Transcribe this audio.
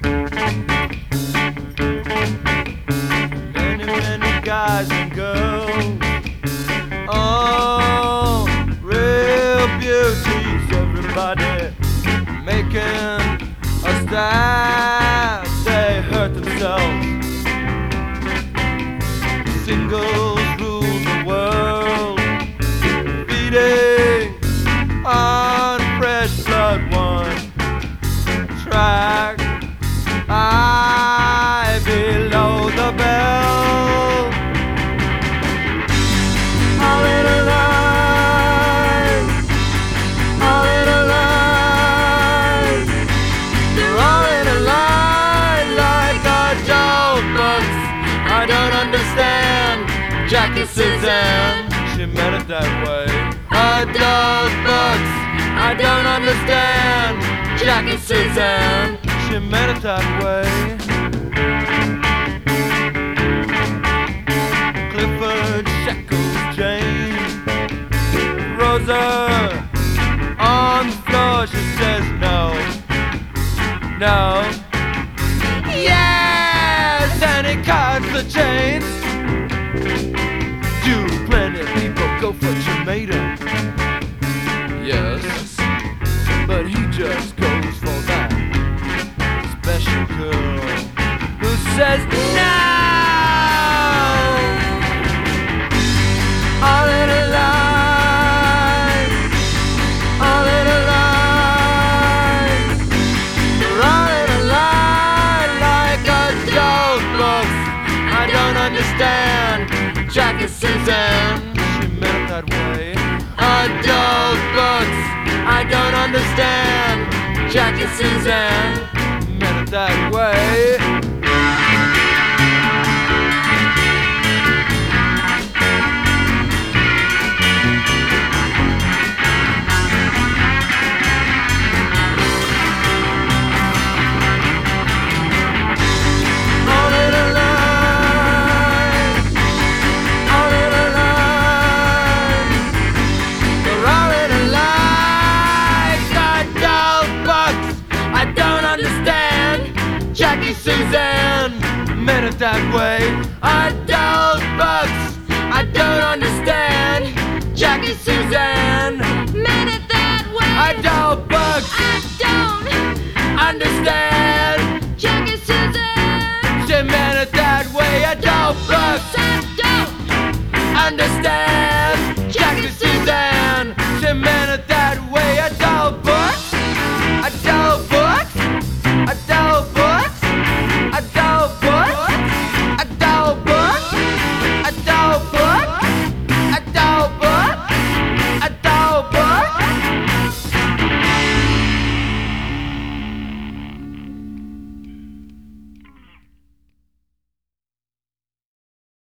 Many, many guys and girls, oh, real beauties, everybody making a stand. They hurt themselves. Singles rule the world, feeding on fresh blood. One track, I below the belt. All in a line, all in a line. They're all in a line like a joke books. I don't understand. Jackie Suzanne, she meant it that way. Adult books, I don't understand. Jackie Suzanne, she meant it that way. Clifford shackles Jane. Rosa on the floor, she says no, no. Yes, and he cuts the chains. Do plenty of people go for tomato? Yes, but he just goes for that special girl who says no. All in a line, all in a line. They're all in a line like adult books. I don't understand. Jackie Suzanne, she meant it that way. Adult books, I don't understand. Jackie Suzanne, meant it that way. Jackie Suzanne, meant it that way. Adult books, I don't understand. Jackie Suzanne, meant it that way. Adult books, I don't understand. Jackie Suzanne, she meant it that way. Adult books, I don't understand.